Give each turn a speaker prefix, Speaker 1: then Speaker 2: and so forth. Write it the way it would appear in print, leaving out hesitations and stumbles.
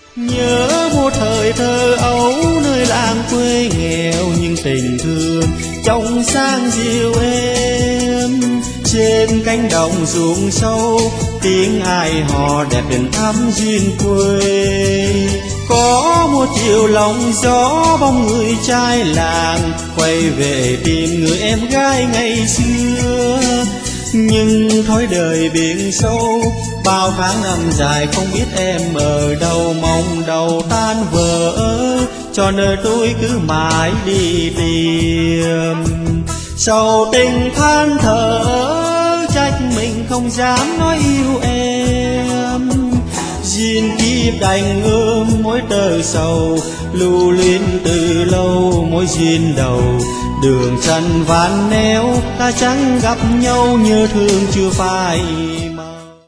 Speaker 1: Nhớ một thời thơ ấu nơi làng quê nghèo, nhưng tình thương trong sáng dịu êm. Trên cánh đồng ruộng sâu, tiếng ai hò đẹp đền thắm duyên quê. Có một chiều lòng gió, bóng người trai làng quay về tìm người em gái ngày xưa. Nhưng thói đời biển sâu, bao tháng năm dài không biết em ở đâu. Mong đầu tan vỡ, cho nên tôi cứ mãi đi tìm. Sầu tình than thở, trách mình không dám nói yêu em. Duyên kiếp đành ôm mỗi tơ sầu, lưu luyến từ lâu mối duyên đầu. Đường chân ván néo, ta chẳng gặp nhau, nhớ thương chưa phai